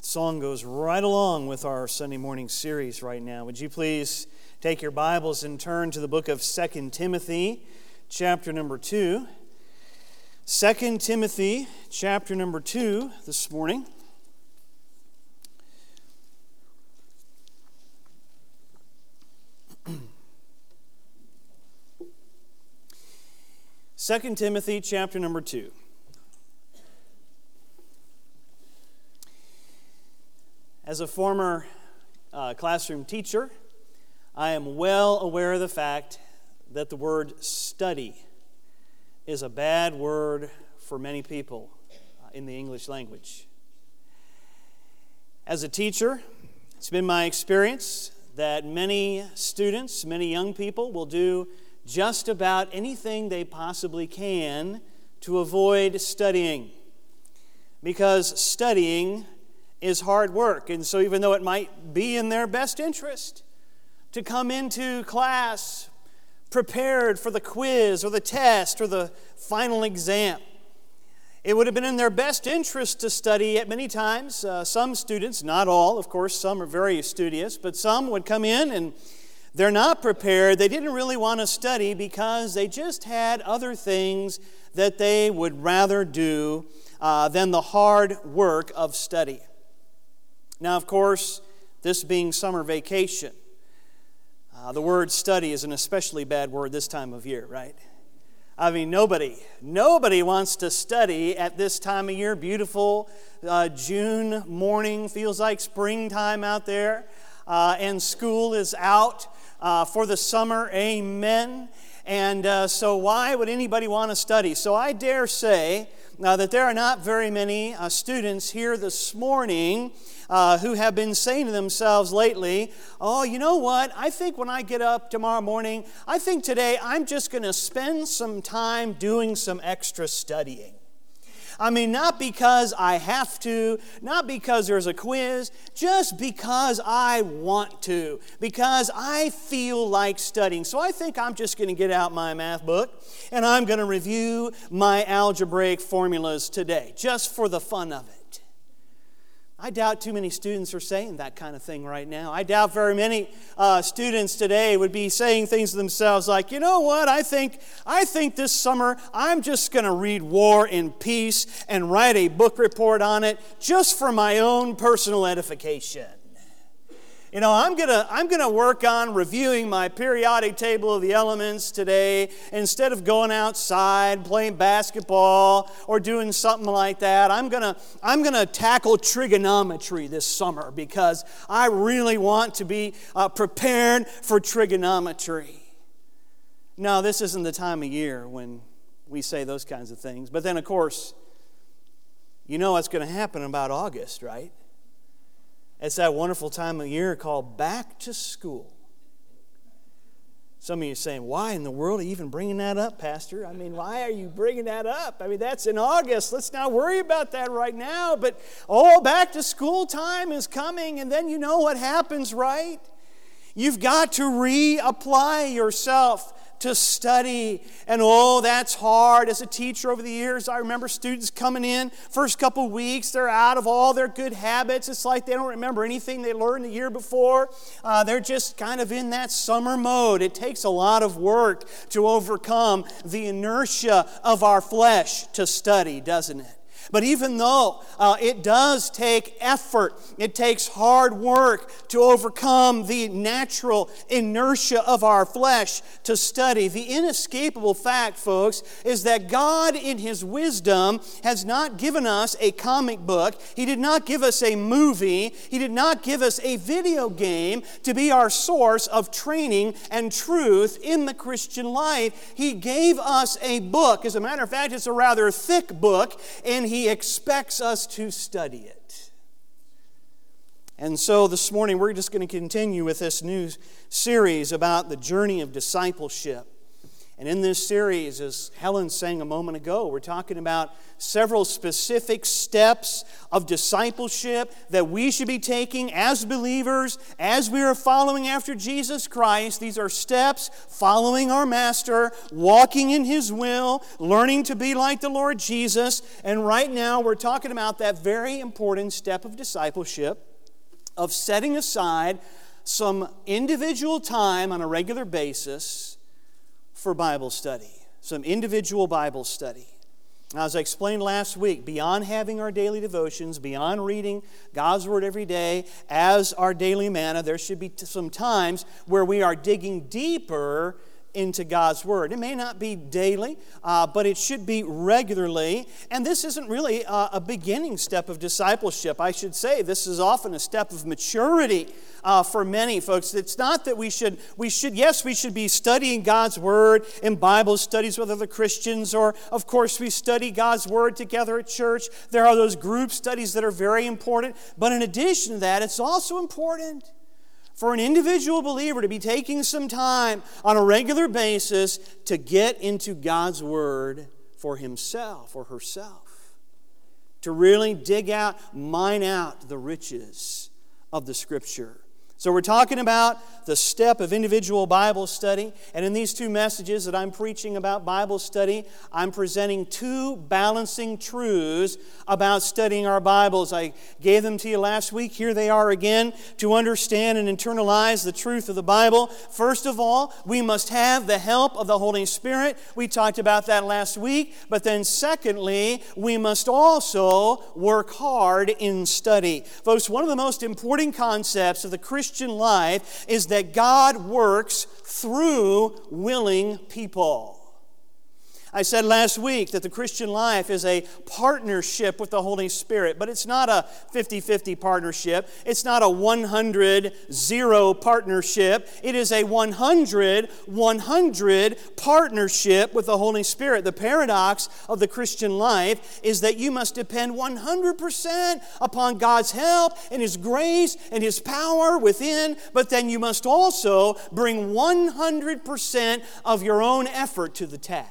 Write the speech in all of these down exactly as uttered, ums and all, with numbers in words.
That song goes right along with our Sunday morning series right now. Would you please take your Bibles and turn to the book of Second Timothy, chapter number two. Second Timothy, chapter number two this morning. Second Timothy, chapter number two. As a former uh, classroom teacher, I am well aware of the fact that the word study is a bad word for many people uh, in the English language. As a teacher, it's been my experience that many students, many young people will do just about anything they possibly can to avoid studying, because studying is hard work. And so even though it might be in their best interest to come into class prepared for the quiz or the test or the final exam, it would have been in their best interest to study at many times. Uh, some students, not all, of course, some are very studious, but some would come in and they're not prepared. They didn't really want to study because they just had other things that they would rather do uh, than the hard work of study. Now, of course, this being summer vacation, uh, the word study is an especially bad word this time of year, right? I mean, nobody, nobody wants to study at this time of year. Beautiful uh, June morning, feels like springtime out there, uh, and school is out uh, for the summer, amen. And uh, so why would anybody want to study? So I dare say uh, that there are not very many uh, students here this morning Uh, who have been saying to themselves lately, oh, you know what, I think when I get up tomorrow morning, I think today I'm just going to spend some time doing some extra studying. I mean, not because I have to, not because there's a quiz, just because I want to, because I feel like studying. So I think I'm just going to get out my math book and I'm going to review my algebraic formulas today, just for the fun of it. I doubt too many students are saying that kind of thing right now. I doubt very many uh, students today would be saying things to themselves like, you know what, I think I think this summer I'm just going to read War and Peace and write a book report on it just for my own personal edification. You know, I'm gonna I'm gonna work on reviewing my periodic table of the elements today instead of going outside playing basketball or doing something like that. I'm gonna I'm gonna tackle trigonometry this summer because I really want to be uh, prepared for trigonometry. No, this isn't the time of year when we say those kinds of things. But then, of course, you know what's going to happen about August, right? It's that wonderful time of year called back to school. Some of you are saying, why in the world are you even bringing that up, Pastor? I mean, why are you bringing that up? I mean, that's in August. Let's not worry about that right now. But, oh, back to school time is coming, and then you know what happens, right? You've got to reapply yourself to study. And oh, that's hard. As a teacher over the years, I remember students coming in, first couple weeks, they're out of all their good habits. It's like they don't remember anything they learned the year before. Uh, they're just kind of in that summer mode. It takes a lot of work to overcome the inertia of our flesh to study, doesn't it? But even though uh, it does take effort, it takes hard work to overcome the natural inertia of our flesh to study, the inescapable fact, folks, is that God in His wisdom has not given us a comic book. He did not give us a movie. He did not give us a video game to be our source of training and truth in the Christian life. He gave us a book. As a matter of fact, it's a rather thick book, and He expects us to study it. And so this morning we're just going to continue with this new series about the journey of discipleship. And in this series, as Helen sang a moment ago, we're talking about several specific steps of discipleship that we should be taking as believers, as we are following after Jesus Christ. These are steps following our Master, walking in His will, learning to be like the Lord Jesus. And right now, we're talking about that very important step of discipleship, of setting aside some individual time on a regular basis for Bible study, some individual Bible study. Now, as I explained last week, beyond having our daily devotions, beyond reading God's Word every day as our daily manna, there should be some times where we are digging deeper into God's Word. It may not be daily, uh, but it should be regularly. And this isn't really a, a beginning step of discipleship. I should say this is often a step of maturity uh, for many folks. It's not that we should, we should, yes, we should be studying God's Word in Bible studies with other Christians, or of course we study God's Word together at church. There are those group studies that are very important. But in addition to that, it's also important for an individual believer to be taking some time on a regular basis to get into God's Word for himself or herself. To really dig out, mine out the riches of the Scripture. So we're talking about the step of individual Bible study. And in these two messages that I'm preaching about Bible study, I'm presenting two balancing truths about studying our Bibles. I gave them to you last week. Here they are again to understand and internalize the truth of the Bible. First of all, we must have the help of the Holy Spirit. We talked about that last week. But then secondly, we must also work hard in study. Folks, one of the most important concepts of the Christian life is that God works through willing people. I said last week that the Christian life is a partnership with the Holy Spirit, but it's not a fifty-fifty partnership. It's not a one hundred zero partnership. It is a one hundred one hundred partnership with the Holy Spirit. The paradox of the Christian life is that you must depend one hundred percent upon God's help and His grace and His power within, but then you must also bring one hundred percent of your own effort to the task.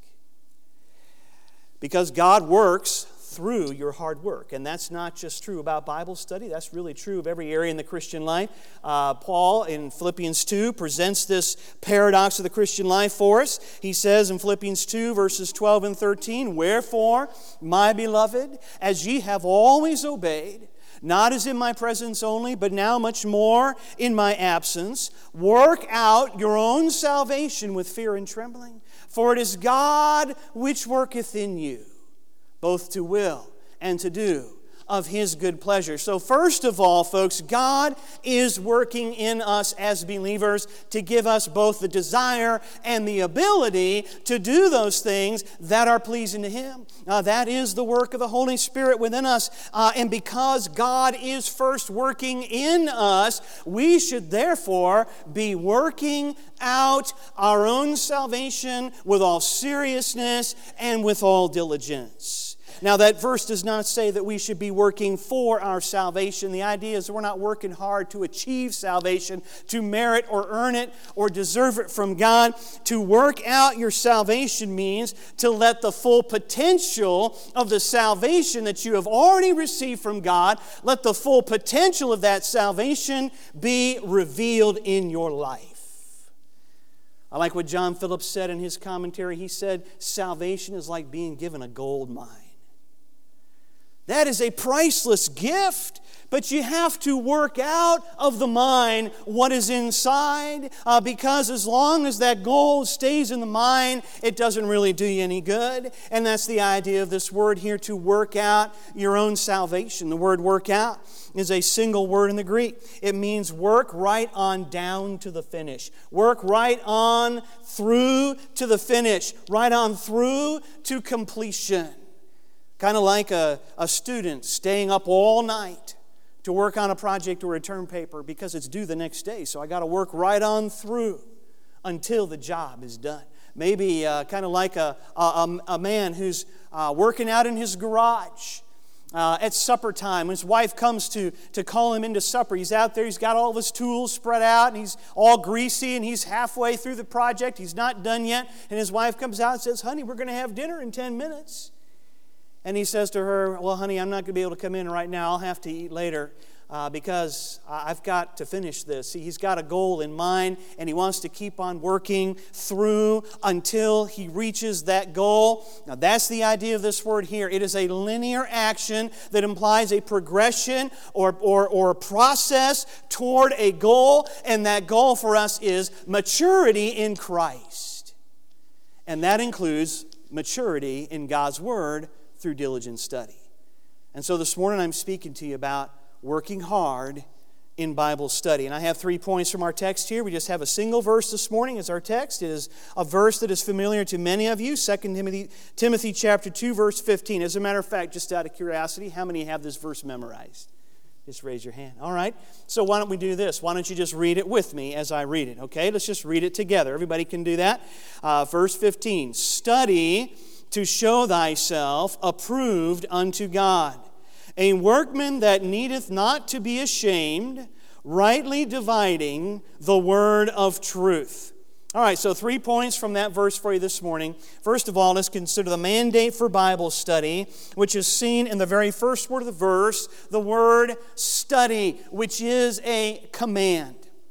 Because God works through your hard work. And that's not just true about Bible study. That's really true of every area in the Christian life. Uh, Paul in Philippians two presents this paradox of the Christian life for us. He says in Philippians two, verses twelve and thirteen, "Wherefore, my beloved, as ye have always obeyed, not as in my presence only, but now much more in my absence, work out your own salvation with fear and trembling. For it is God which worketh in you, both to will and to do of His good pleasure." So first of all, folks, God is working in us as believers to give us both the desire and the ability to do those things that are pleasing to Him. Uh, that is the work of the Holy Spirit within us. Uh, and because God is first working in us, we should therefore be working out our own salvation with all seriousness and with all diligence. Now, that verse does not say that we should be working for our salvation. The idea is that we're not working hard to achieve salvation, to merit or earn it or deserve it from God. To work out your salvation means to let the full potential of the salvation that you have already received from God, let the full potential of that salvation be revealed in your life. I like what John Phillips said in his commentary. He said, salvation is like being given a gold mine. That is a priceless gift, but you have to work out of the mine what is inside, uh, because as long as that gold stays in the mine, it doesn't really do you any good. And that's the idea of this word here, to work out your own salvation. The word work out is a single word in the Greek. It means work right on down to the finish. Work right on through to the finish. Right on through to completion. Kind of like a, a student staying up all night to work on a project or a term paper because it's due the next day. So I got to work right on through until the job is done. Maybe uh, kind of like a, a, a man who's uh, working out in his garage. uh, at supper time, when his wife comes to, to call him into supper. He's out there, he's got all of his tools spread out, and he's all greasy, and he's halfway through the project. He's not done yet. And his wife comes out and says, "Honey, we're going to have dinner in ten minutes. And he says to her, "Well, honey, I'm not going to be able to come in right now. I'll have to eat later uh, because I've got to finish this." See, he's got a goal in mind, and he wants to keep on working through until he reaches that goal. Now, that's the idea of this word here. It is a linear action that implies a progression or, or, or a process toward a goal, and that goal for us is maturity in Christ. And that includes maturity in God's Word through diligent study. And so this morning I'm speaking to you about working hard in Bible study. And I have three points from our text here. We just have a single verse this morning as our text. It is a verse that is familiar to many of you, Second Timothy, Timothy chapter two, verse fifteen. As a matter of fact, just out of curiosity, how many have this verse memorized? Just raise your hand. All right. So why don't we do this? Why don't you just read it with me as I read it? Okay, let's just read it together. Everybody can do that. Uh, verse fifteen. Study to show thyself approved unto God, a workman that needeth not to be ashamed, rightly dividing the word of truth. All right, so three points from that verse for you this morning. First of all, let's consider the mandate for Bible study, which is seen in the very first word of the verse, the word study, which is a command.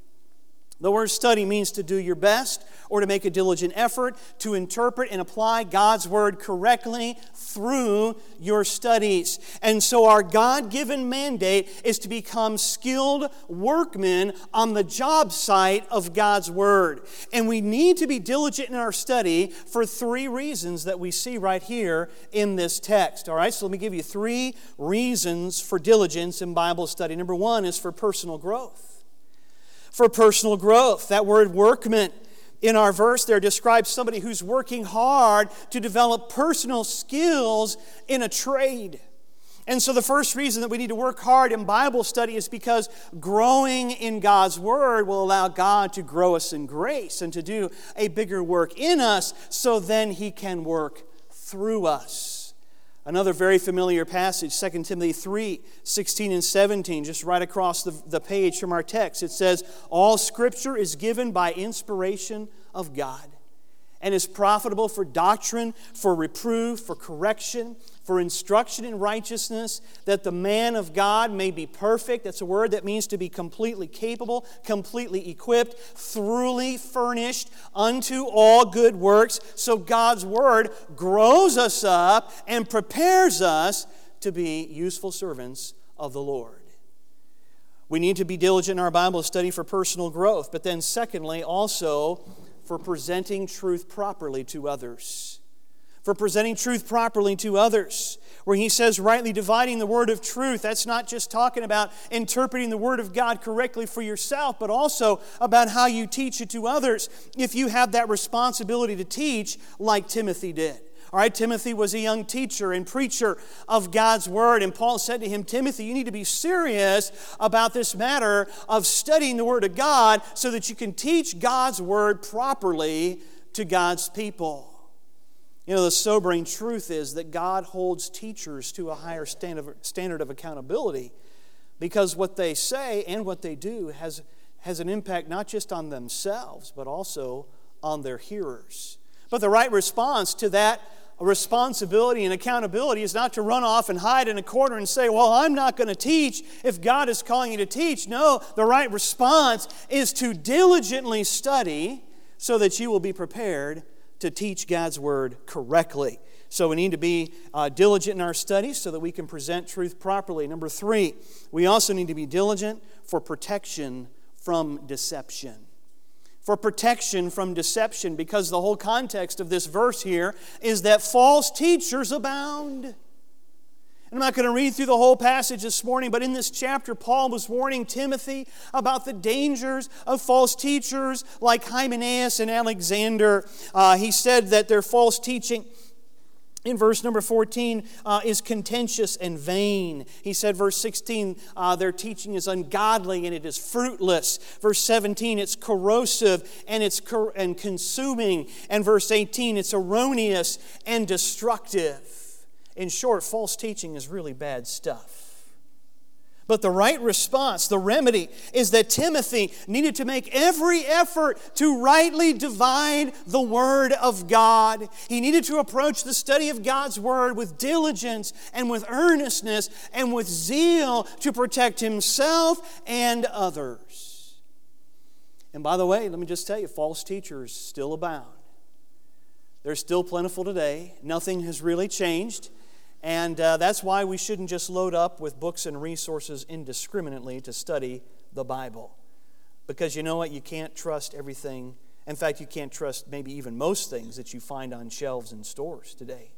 The word study means to do your best or to make a diligent effort to interpret and apply God's Word correctly through your studies. And so our God-given mandate is to become skilled workmen on the job site of God's Word. And we need to be diligent in our study for three reasons that we see right here in this text. All right, so let me give you three reasons for diligence in Bible study. Number one is for personal growth. For personal growth. That word workman in our verse there describes somebody who's working hard to develop personal skills in a trade. And so the first reason that we need to work hard in Bible study is because growing in God's Word will allow God to grow us in grace and to do a bigger work in us so then He can work through us. Another very familiar passage, Second Timothy three, sixteen and seventeen, just right across the, the page from our text. It says, "All Scripture is given by inspiration of God and is profitable for doctrine, for reproof, for correction, for instruction in righteousness, that the man of God may be perfect." That's a word that means to be completely capable, completely equipped, thoroughly furnished unto all good works. So God's Word grows us up and prepares us to be useful servants of the Lord. We need to be diligent in our Bible study for personal growth, but then secondly, also for presenting truth properly to others. For presenting truth properly to others. Where he says rightly dividing the word of truth, that's not just talking about interpreting the Word of God correctly for yourself, but also about how you teach it to others if you have that responsibility to teach like Timothy did. All right, Timothy was a young teacher and preacher of God's Word, and Paul said to him, "Timothy, you need to be serious about this matter of studying the Word of God so that you can teach God's Word properly to God's people." You know, the sobering truth is that God holds teachers to a higher standard of accountability because what they say and what they do has, has an impact not just on themselves, but also on their hearers. But the right response to that responsibility and accountability is not to run off and hide in a corner and say, "Well, I'm not going to teach if God is calling you to teach." No, the right response is to diligently study so that you will be prepared to teach God's Word correctly. So we need to be uh, diligent in our studies so that we can present truth properly. Number three, we also need to be diligent for protection from deception. For protection from deception, because the whole context of this verse here is that false teachers abound. And I'm not going to read through the whole passage this morning, but in this chapter, Paul was warning Timothy about the dangers of false teachers like Hymenaeus and Alexander. Uh, he said that their false teaching in verse number fourteen uh, is contentious and vain. He said, verse sixteen, uh, their teaching is ungodly and it is fruitless. Verse seventeen, it's corrosive and it's cor- and consuming. And verse eighteen, it's erroneous and destructive. In short, false teaching is really bad stuff. But the right response, the remedy, is that Timothy needed to make every effort to rightly divide the Word of God. He needed to approach the study of God's Word with diligence and with earnestness and with zeal to protect himself and others. And by the way, let me just tell you, false teachers still abound. They're still plentiful today. Nothing has really changed. And uh, that's why we shouldn't just load up with books and resources indiscriminately to study the Bible. Because you know what? You can't trust everything. In fact, you can't trust maybe even most things that you find on shelves in stores today.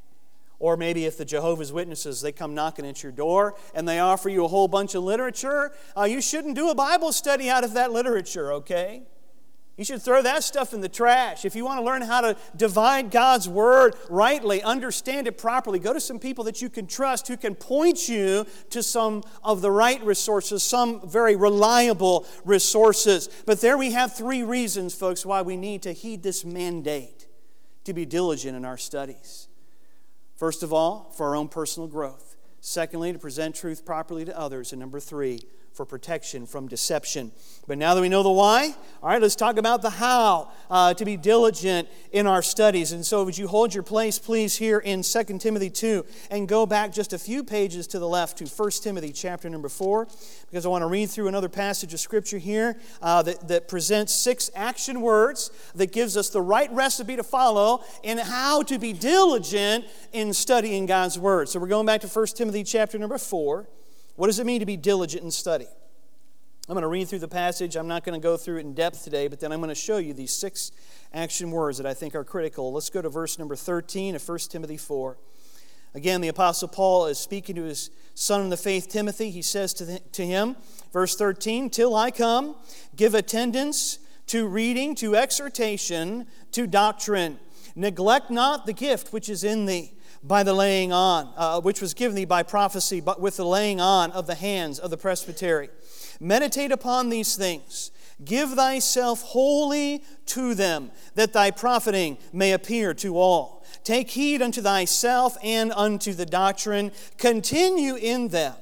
Or maybe if the Jehovah's Witnesses, they come knocking at your door and they offer you a whole bunch of literature, uh, you shouldn't do a Bible study out of that literature, okay? You should throw that stuff in the trash. If you want to learn how to divide God's Word rightly, understand it properly, go to some people that you can trust who can point you to some of the right resources, some very reliable resources. But there we have three reasons, folks, why we need to heed this mandate to be diligent in our studies. First of all, for our own personal growth. Secondly, to present truth properly to others. And number three, for protection from deception. But now that we know the why, all right, let's talk about the how uh, to be diligent in our studies. And so would you hold your place, please, here in Second Timothy two and go back just a few pages to the left to First Timothy chapter number four, because I want to read through another passage of Scripture here uh, that, that presents six action words that gives us the right recipe to follow in how to be diligent in studying God's Word. So we're going back to First Timothy chapter number four. What does it mean to be diligent in study? I'm going to read through the passage. I'm not going to go through it in depth today, but then I'm going to show you these six action words that I think are critical. Let's go to verse number thirteen of First Timothy four. Again, the Apostle Paul is speaking to his son in the faith, Timothy. He says to, the, to him, verse thirteen, "Till I come, give attendance to reading, to exhortation, to doctrine. Neglect not the gift which is in thee, by the laying on, uh, which was given thee by prophecy, but with the laying on of the hands of the presbytery. Meditate upon these things. Give thyself wholly to them, that thy profiting may appear to all. Take heed unto thyself and unto the doctrine. Continue in them.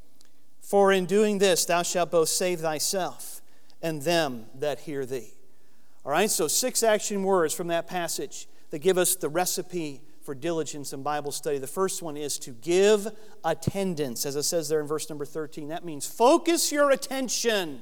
For in doing this thou shalt both save thyself and them that hear thee." All right, so six action words from that passage that give us the recipe for diligence in Bible study. The first one is to give attendance, as it says there in verse number thirteen. That means focus your attention.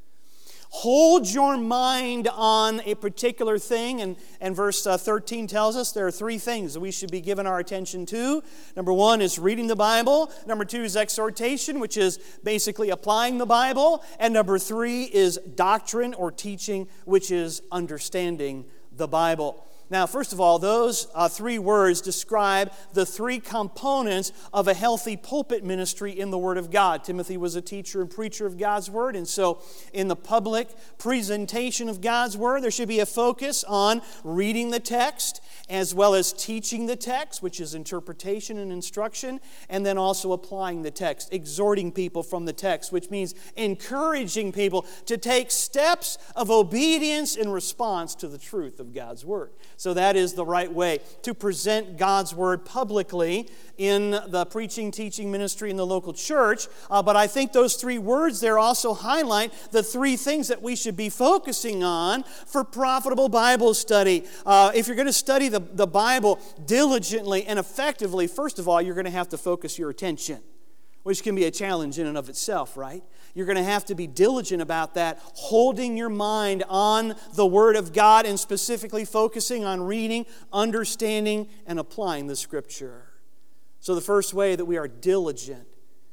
Hold your mind on a particular thing. And, and verse uh, thirteen tells us there are three things that we should be giving our attention to. Number one is reading the Bible. Number two is exhortation, which is basically applying the Bible. And number three is doctrine or teaching, which is understanding the Bible. Now, first of all, those uh, three words describe the three components of a healthy pulpit ministry in the Word of God. Timothy was a teacher and preacher of God's Word, and so in the public presentation of God's Word, there should be a focus on reading the text as well as teaching the text, which is interpretation and instruction, and then also applying the text, exhorting people from the text, which means encouraging people to take steps of obedience in response to the truth of God's Word. So that is the right way to present God's Word publicly in the preaching, teaching ministry in the local church. Uh, but I think those three words there also highlight the three things that we should be focusing on for profitable Bible study. Uh, if you're going to study the, the Bible diligently and effectively, first of all, you're going to have to focus your attention, which can be a challenge in and of itself, right? You're going to have to be diligent about that, holding your mind on the Word of God and specifically focusing on reading, understanding, and applying the Scripture. So the first way that we are diligent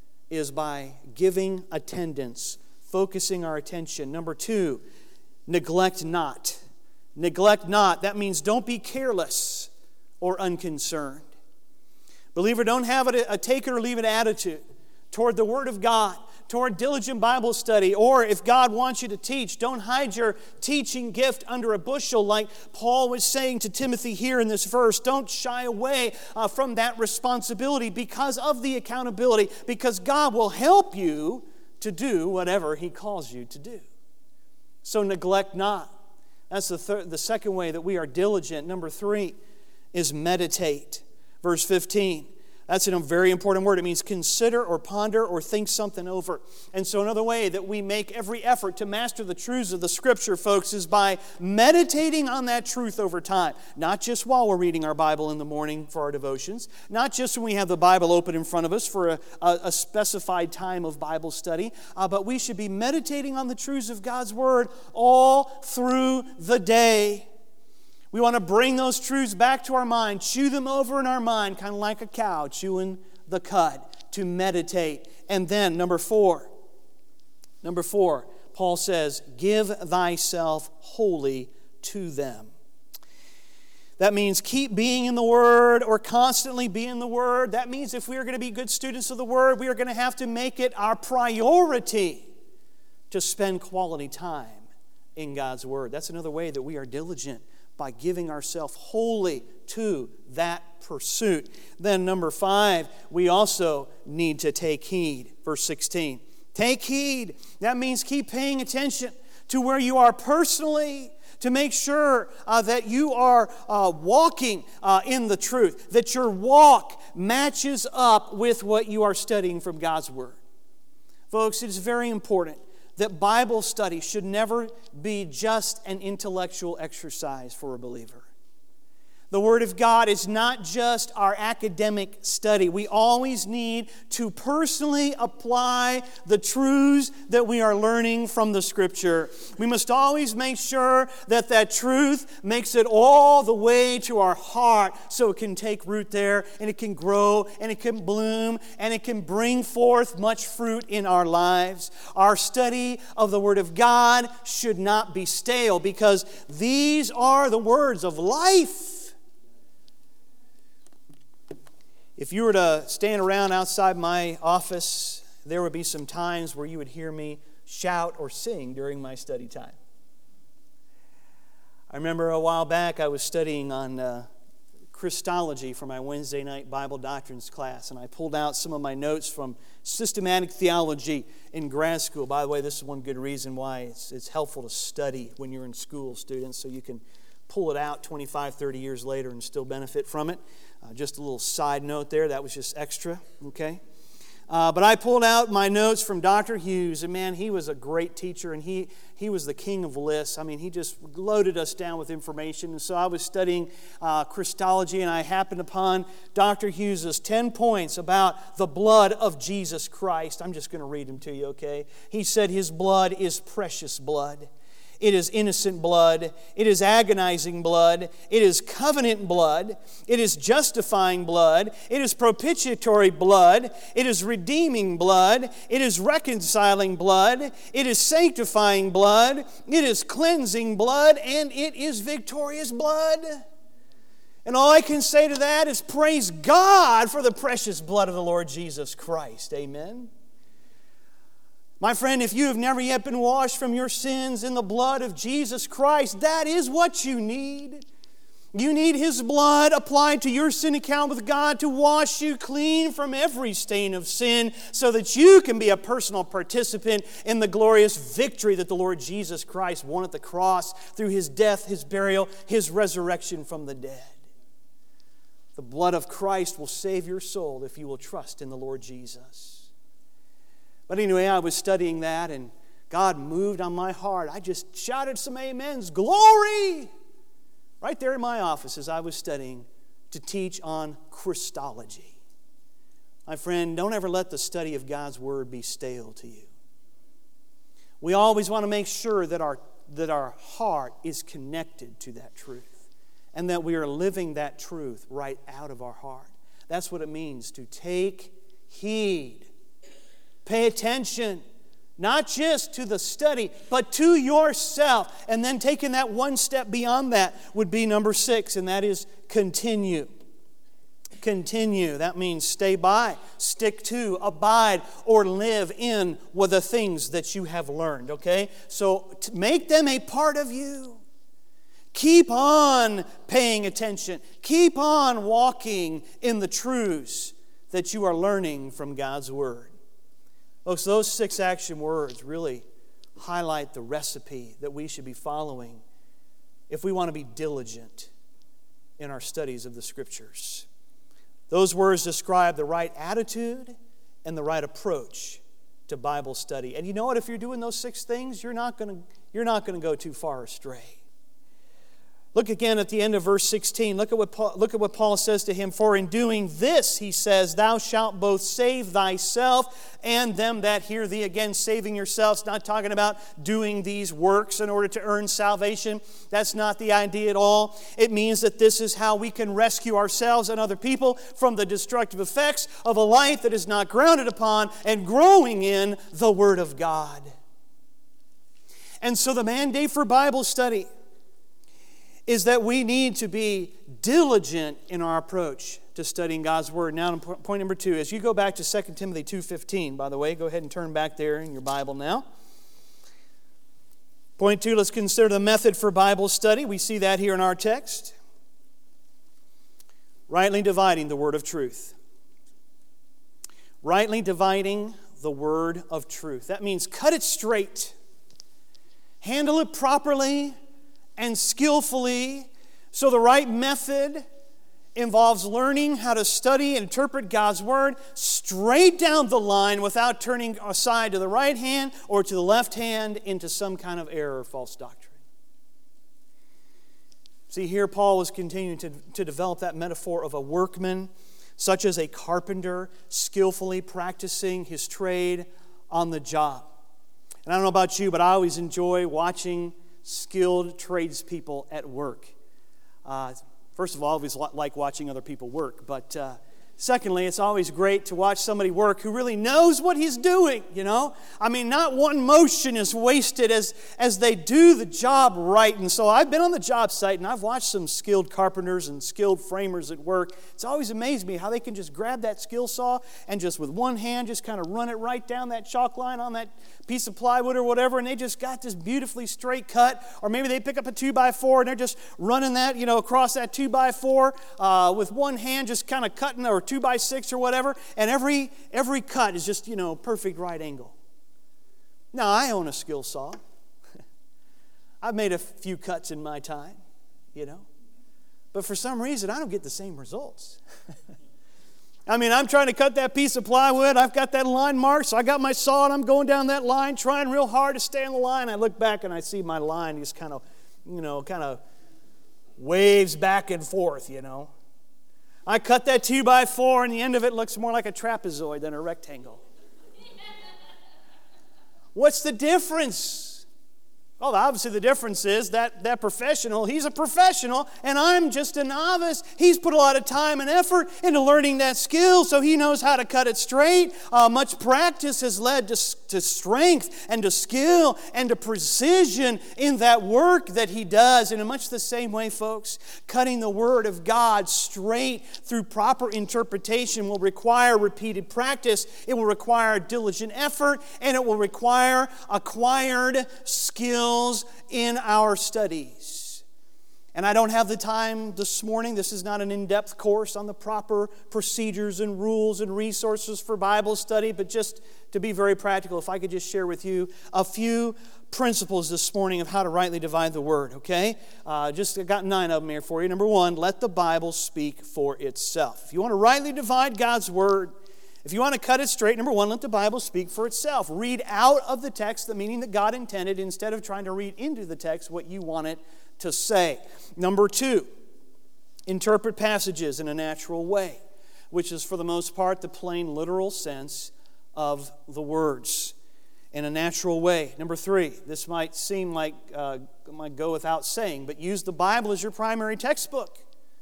is by giving attendance, focusing our attention. Number two, neglect not. Neglect not. That means don't be careless or unconcerned. Believer, don't have a take it or leave it attitude toward the Word of God, toward diligent Bible study, or if God wants you to teach, don't hide your teaching gift under a bushel like Paul was saying to Timothy here in this verse. Don't shy away uh, from that responsibility because of the accountability, because God will help you to do whatever He calls you to do. So neglect not. That's the, third, the second way that we are diligent. Number three is meditate. Verse fifteen. That's a very important word. It means consider or ponder or think something over. And so another way that we make every effort to master the truths of the Scripture, folks, is by meditating on that truth over time. Not just while we're reading our Bible in the morning for our devotions. Not just when we have the Bible open in front of us for a, a, a specified time of Bible study. Uh, but we should be meditating on the truths of God's Word all through the day. We want to bring those truths back to our mind, chew them over in our mind, kind of like a cow chewing the cud, to meditate. And then, number four, number four, Paul says, give thyself wholly to them. That means keep being in the Word or constantly be in the Word. That means if we are going to be good students of the Word, we are going to have to make it our priority to spend quality time in God's Word. That's another way that we are diligent, by giving ourselves wholly to that pursuit. Then number five, we also need to take heed. Verse sixteen. Take heed. That means keep paying attention to where you are personally, to make sure uh, that you are uh, walking uh, in the truth, that your walk matches up with what you are studying from God's Word. Folks, it is very important that Bible study should never be just an intellectual exercise for a believer. The Word of God is not just our academic study. We always need to personally apply the truths that we are learning from the Scripture. We must always make sure that that truth makes it all the way to our heart so it can take root there and it can grow and it can bloom and it can bring forth much fruit in our lives. Our study of the Word of God should not be stale, because these are the words of life. If you were to stand around outside my office, there would be some times where you would hear me shout or sing during my study time. I remember a while back I was studying on uh, Christology for my Wednesday night Bible doctrines class, and I pulled out some of my notes from systematic theology in grad school. By the way, this is one good reason why it's, it's helpful to study when you're in school, students, so you can pull it out twenty-five, thirty years later and still benefit from it. Uh, just a little side note there. That was just extra, okay? Uh, but I pulled out my notes from Doctor Hughes, and man, he was a great teacher, and he, he was the king of lists. I mean, he just loaded us down with information. And so I was studying uh, Christology, and I happened upon Doctor Hughes' ten points about the blood of Jesus Christ. I'm just going to read them to you, okay? He said his blood is precious blood. It is innocent blood. It is agonizing blood. It is covenant blood. It is justifying blood. It is propitiatory blood. It is redeeming blood. It is reconciling blood. It is sanctifying blood. It is cleansing blood. And it is victorious blood. And all I can say to that is praise God for the precious blood of the Lord Jesus Christ. Amen. My friend, if you have never yet been washed from your sins in the blood of Jesus Christ, that is what you need. You need His blood applied to your sin account with God to wash you clean from every stain of sin, so that you can be a personal participant in the glorious victory that the Lord Jesus Christ won at the cross through His death, His burial, His resurrection from the dead. The blood of Christ will save your soul if you will trust in the Lord Jesus. But anyway, I was studying that, and God moved on my heart. I just shouted some amens. Glory! Right there in my office as I was studying to teach on Christology. My friend, don't ever let the study of God's Word be stale to you. We always want to make sure that our, that our heart is connected to that truth, and that we are living that truth right out of our heart. That's what it means to take heed. Pay attention, not just to the study, but to yourself. And then taking that one step beyond that would be number six, and that is continue. Continue. That means stay by, stick to, abide, or live in with the things that you have learned, okay? So to make them a part of you. Keep on paying attention. Keep on walking in the truths that you are learning from God's Word. Folks, those six action words really highlight the recipe that we should be following if we want to be diligent in our studies of the Scriptures. Those words describe the right attitude and the right approach to Bible study. And you know what? If you're doing those six things, you're not going to you're not going to go too far astray. Look again at the end of verse sixteen. Look at what Paul, look at what Paul says to him. For in doing this, he says, thou shalt both save thyself and them that hear thee. Again, saving yourself. It's not talking about doing these works in order to earn salvation. That's not the idea at all. It means that this is how we can rescue ourselves and other people from the destructive effects of a life that is not grounded upon and growing in the Word of God. And so the mandate for Bible study is that we need to be diligent in our approach to studying God's Word. Now, point number two, as you go back to Second Timothy two fifteen, by the way, go ahead and turn back there in your Bible now. Point two, let's consider the method for Bible study. We see that here in our text. Rightly dividing the word of truth. Rightly dividing the word of truth. That means cut it straight. Handle it properly and skillfully. So the right method involves learning how to study and interpret God's Word straight down the line without turning aside to the right hand or to the left hand into some kind of error or false doctrine. See, here Paul is continuing to, to develop that metaphor of a workman, such as a carpenter skillfully practicing his trade on the job. And I don't know about you, but I always enjoy watching skilled tradespeople at work. Uh, first of all, I always like watching other people work. But uh, secondly, it's always great to watch somebody work who really knows what he's doing, you know? I mean, not one motion is wasted as, as they do the job right. And so I've been on the job site and I've watched some skilled carpenters and skilled framers at work. It's always amazed me how they can just grab that skill saw and just with one hand just kind of run it right down that chalk line on that piece of plywood or whatever, and they just got this beautifully straight cut. Or maybe they pick up a two by four and they're just running that, you know, across that two by four uh, with one hand just kind of cutting, or two by six or whatever, and every every cut is just, you know, perfect right angle. Now, I own a skill saw. I've made a few cuts in my time, you know. But for some reason, I don't get the same results. I mean, I'm trying to cut that piece of plywood. I've got that line marked, so I got my saw and I'm going down that line, trying real hard to stay on the line. I look back and I see my line just kind of, you know, kind of waves back and forth, you know. I cut that two by four and the end of it looks more like a trapezoid than a rectangle. What's the difference? Well, obviously the difference is that that professional, he's a professional, and I'm just a novice. He's put a lot of time and effort into learning that skill, so he knows how to cut it straight. Uh, much practice has led to, to strength and to skill and to precision in that work that he does. And in much the same way, folks, cutting the Word of God straight through proper interpretation will require repeated practice. It will require diligent effort, and it will require acquired skill in our studies. And I don't have the time this morning. This is not an in-depth course on the proper procedures and rules and resources for Bible study, but just to be very practical, if I could just share with you a few principles this morning of how to rightly divide the Word, okay? Uh, just I got nine of them here for you. Number one, let the Bible speak for itself. If you want to rightly divide God's Word, if you want to cut it straight, number one, let the Bible speak for itself. Read out of the text the meaning that God intended instead of trying to read into the text what you want it to say. Number two, interpret passages in a natural way, which is for the most part the plain literal sense of the words in a natural way. Number three, this might seem like uh, might go without saying, but use the Bible as your primary textbook.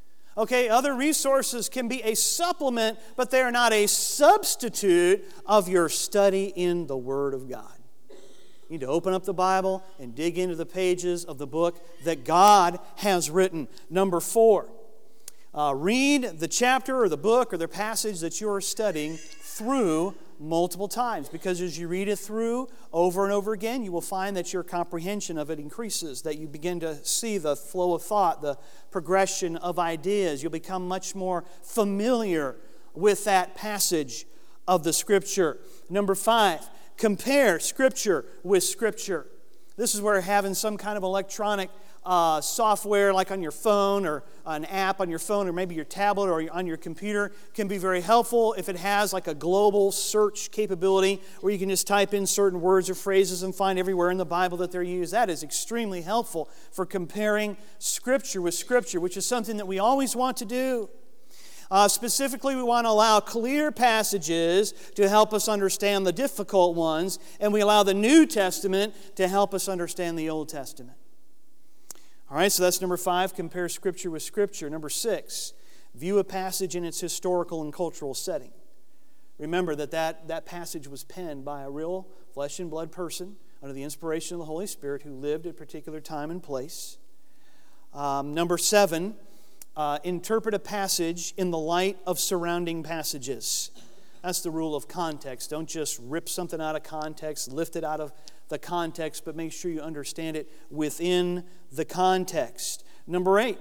Okay, other resources can be a supplement, but they are not a substitute of your study in the Word of God. You need to open up the Bible and dig into the pages of the book that God has written. Number four, uh, read the chapter or the book or the passage that you are studying through multiple times, because as you read it through over and over again, you will find that your comprehension of it increases, that you begin to see the flow of thought, the progression of ideas. You'll become much more familiar with that passage of the Scripture. Number five, compare Scripture with Scripture. This is where having some kind of electronic uh, software like on your phone or an app on your phone or maybe your tablet or on your computer can be very helpful if it has like a global search capability where you can just type in certain words or phrases and find everywhere in the Bible that they're used. That is extremely helpful for comparing Scripture with Scripture, which is something that we always want to do. Uh, specifically, we want to allow clear passages to help us understand the difficult ones, and we allow the New Testament to help us understand the Old Testament. All right, so that's number five, compare Scripture with Scripture. Number six, view a passage in its historical and cultural setting. Remember that that, that passage was penned by a real flesh and blood person under the inspiration of the Holy Spirit who lived at a particular time and place. Um, number seven, Uh, interpret a passage in the light of surrounding passages. That's the rule of context. Don't just rip something out of context, lift it out of the context, but make sure you understand it within the context. Number eight,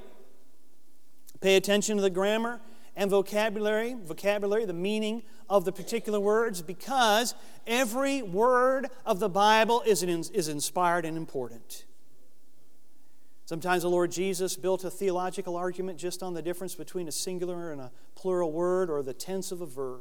pay attention to the grammar and vocabulary, vocabulary, the meaning of the particular words, because every word of the Bible is, is inspired and important. Sometimes the Lord Jesus built a theological argument just on the difference between a singular and a plural word or the tense of a verb.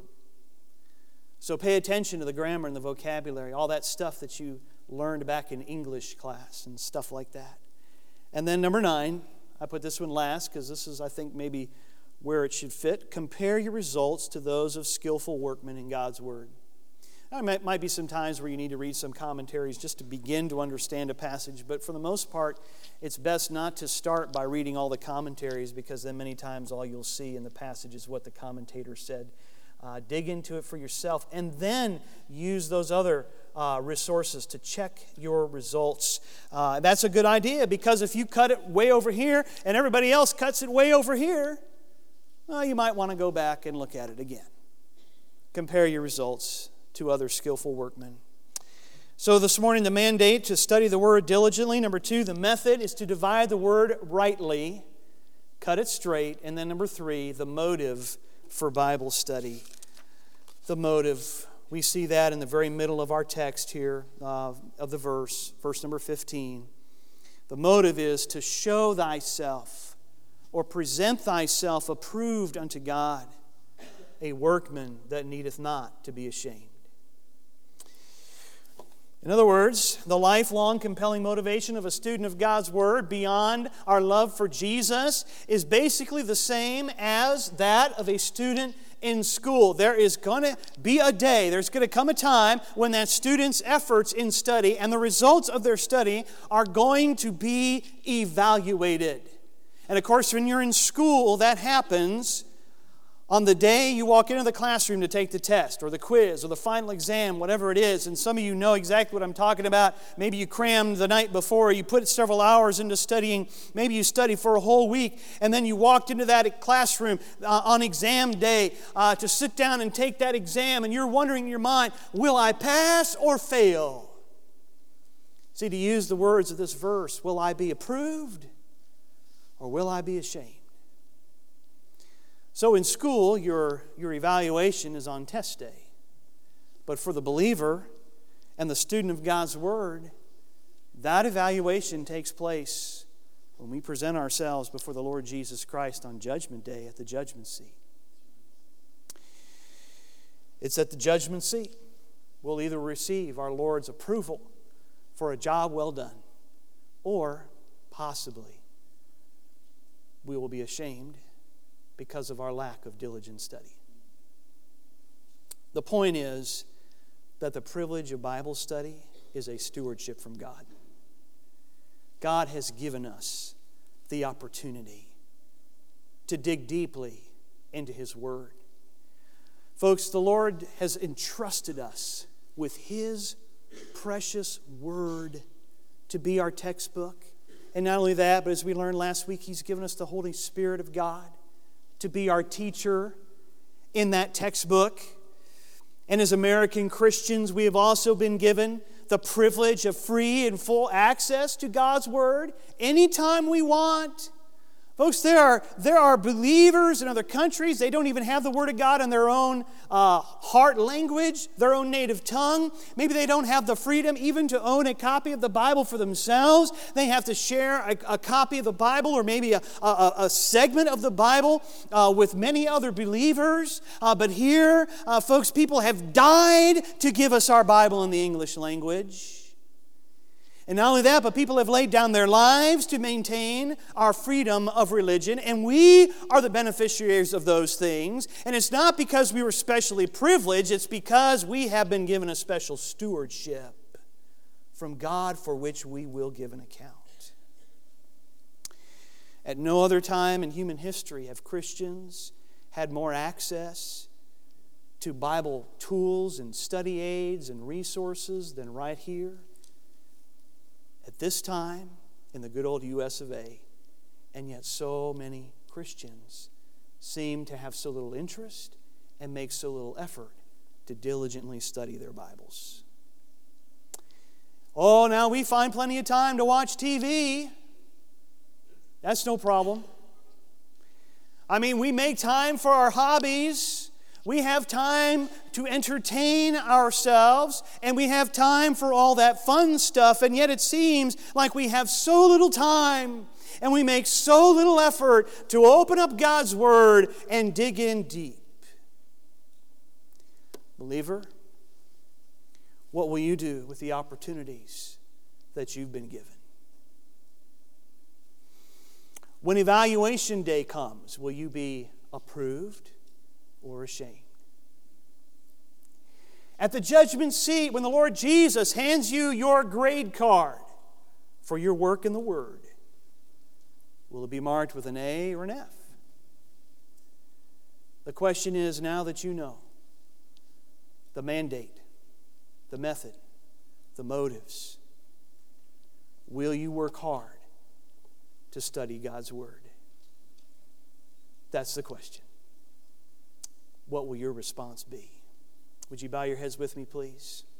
So pay attention to the grammar and the vocabulary, all that stuff that you learned back in English class and stuff like that. And then number nine, I put this one last because this is, I think, maybe where it should fit. Compare your results to those of skillful workmen in God's Word. There might, might be some times where you need to read some commentaries just to begin to understand a passage, but for the most part, it's best not to start by reading all the commentaries because then many times all you'll see in the passage is what the commentator said. Uh, dig into it for yourself and then use those other uh, resources to check your results. Uh, that's a good idea because if you cut it way over here and everybody else cuts it way over here, well, you might want to go back and look at it again. Compare your results to other skillful workmen. So this morning, the mandate to study the Word diligently. Number two, the method is to divide the Word rightly, cut it straight. And then number three, the motive for Bible study. The motive. We see that in the very middle of our text here uh, of the verse, verse number fifteen. The motive is to show thyself or present thyself approved unto God, a workman that needeth not to be ashamed. In other words, the lifelong compelling motivation of a student of God's Word beyond our love for Jesus is basically the same as that of a student in school. There is going to be a day, there's going to come a time when that student's efforts in study and the results of their study are going to be evaluated. And of course, when you're in school, that happens on the day you walk into the classroom to take the test or the quiz or the final exam, whatever it is. And some of you know exactly what I'm talking about. Maybe you crammed the night before, or you put several hours into studying. Maybe you studied for a whole week, and then you walked into that classroom uh, on exam day uh, to sit down and take that exam, and you're wondering in your mind, will I pass or fail? See, to use the words of this verse, will I be approved or will I be ashamed? So in school, your, your evaluation is on test day. But for the believer and the student of God's Word, that evaluation takes place when we present ourselves before the Lord Jesus Christ on Judgment Day at the judgment seat. It's at the judgment seat we'll either receive our Lord's approval for a job well done, or possibly we will be ashamed because of our lack of diligent study. The point is that the privilege of Bible study is a stewardship from God. God has given us the opportunity to dig deeply into His Word. Folks, the Lord has entrusted us with His precious Word to be our textbook. And not only that, but as we learned last week, He's given us the Holy Spirit of God to be our teacher in that textbook. And as American Christians, we have also been given the privilege of free and full access to God's Word anytime we want, Folks, there are, there are believers in other countries. They don't even have the Word of God in their own uh, heart language, their own native tongue. Maybe they don't have the freedom even to own a copy of the Bible for themselves. They have to share a, a copy of the Bible or maybe a, a, a segment of the Bible uh, with many other believers. Uh, but here, uh, folks, people have died to give us our Bible in the English language. And not only that, but people have laid down their lives to maintain our freedom of religion, and we are the beneficiaries of those things. And it's not because we were specially privileged, it's because we have been given a special stewardship from God for which we will give an account. At no other time in human history have Christians had more access to Bible tools and study aids and resources than right here. At this time, in the good old U S of A, and yet so many Christians seem to have so little interest and make so little effort to diligently study their Bibles. Oh, now we find plenty of time to watch T V. That's no problem. I mean, we make time for our hobbies. We have time to entertain ourselves, and we have time for all that fun stuff, and yet it seems like we have so little time, and we make so little effort to open up God's Word and dig in deep. Believer, what will you do with the opportunities that you've been given? When evaluation day comes, will you be approved or ashamed? At the judgment seat, when the Lord Jesus hands you your grade card for your work in the Word, will it be marked with an A or an F? The question is, now that you know the mandate, the method, the motives, will you work hard to study God's Word? That's the question. What will your response be? Would you bow your heads with me, please?